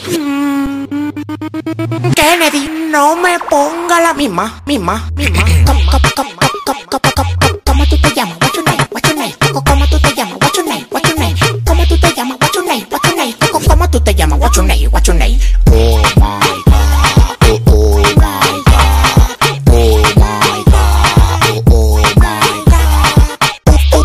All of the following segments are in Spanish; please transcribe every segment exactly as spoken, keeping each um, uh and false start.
Kennedy, no me ponga la misma, misma, misma. ¿Cómo, cómo, cómo, cómo, cómo, cómo, cómo tú te llamas? What's your name? What's your name? ¿Cómo tú te llamas? What's your name? What's your name? ¿Cómo tú te llamas? What's your name? What's your name? ¿Cómo tú te llamas? What's your name? What's your name? Oh my God, oh oh my God, oh my God, oh oh my God, oh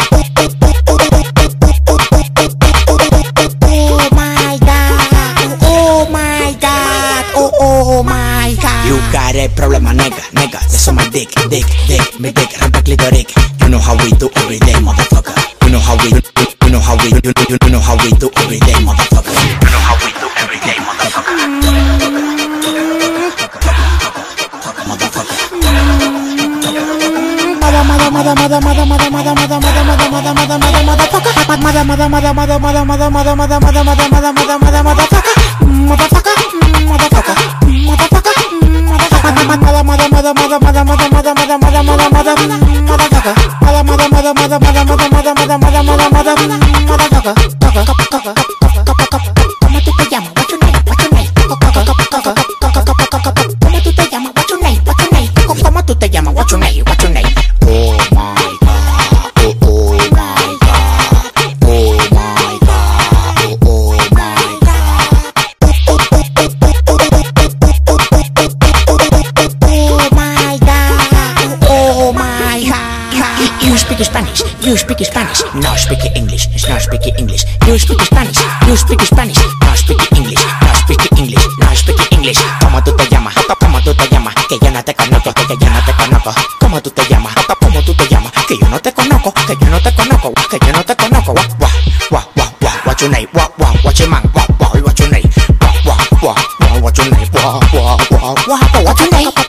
my God, oh my God, oh oh my God. You got a problema, nigga, nigga. This is my dick, dick, dick, my dick, rampa clitoric. You know how we do every day, motherfucker. You know how we, you know how we, you, you, you know how we do every day, motherfucker. You know how we do every day, motherfucker. Motherfucker. Mother, mother, mother, mother, mother, mother, mother, mother, mother, mother, mother, mother, mother, motherfucker. Mother, mother, mother, mother, mother, mother, mother, mother, mother, mother, mother, mother, mother, motherfucker. Motherfucker, motherfucker, motherfucker, motherfucker. Mother, mother, mother, mother, mother, mother, mother, mother, mother, mother, mother, motherfucker. Mother, mother, mother, mother, mother, mother, mother, mother, mother, mother, mother, motherfucker. ¿Cómo tú te llamas? What's your name? What's your name? ¿Cómo tú te llamas? What's your name? What's your name? ¿Cómo tú te llamas? What's your name? What's your name? Oh my God, oh oh my God, oh my God, oh oh my God, oh my God, oh my God. You speak Spanish, you speak Spanish, no speak English, no speak English. You speak Spanish, you speak Spanish, no speak English, no speak English, no speak English. ¿Cómo tú te llamas? ¿Cómo tú te llamas? Que yo no te conozco, que yo no te conozco. ¿Cómo tú te llamas? ¿Cómo tú te llamas? Que yo no te conozco, que yo no te conozco, que yo no te conozco. Wah, wah, wah, wah, wah. What's your name? Wah, wah, what's your man? Wah, wah, what's your name? Wah, wah, wah, wah, what's your name? Wah, wah, wah, wah, what's your name?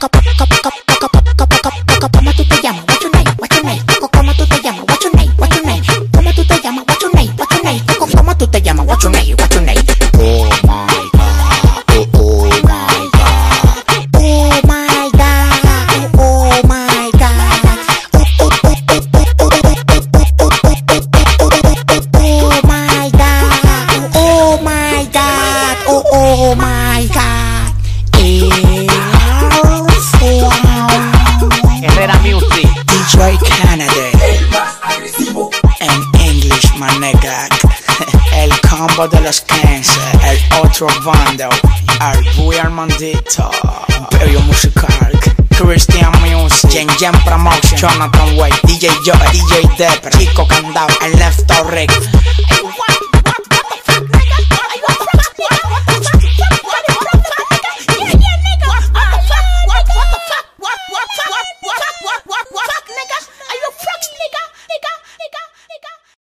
¿Cómo tú te llamas? What's your name? What's your name? ¿Cómo tú te llamas? What's your name? What's your name? ¿Cómo tú te llamas? What's your name? What's your name? ¿Cómo tú te llamas? What's your name? What's your name? Oh my God, oh oh my God, oh my God, oh my God, oh oh oh my God, oh my God, oh oh my God. Herrera Music, Detroit, Canada. En English, my nigga. El combo de los quince, el otro bando, Arbuy Armandito, Imperio Musical, Christian Music, Jen Jen Promotion, Jonathan Way, D J Joe, D J Depper, Chico Candao, el Left Rick,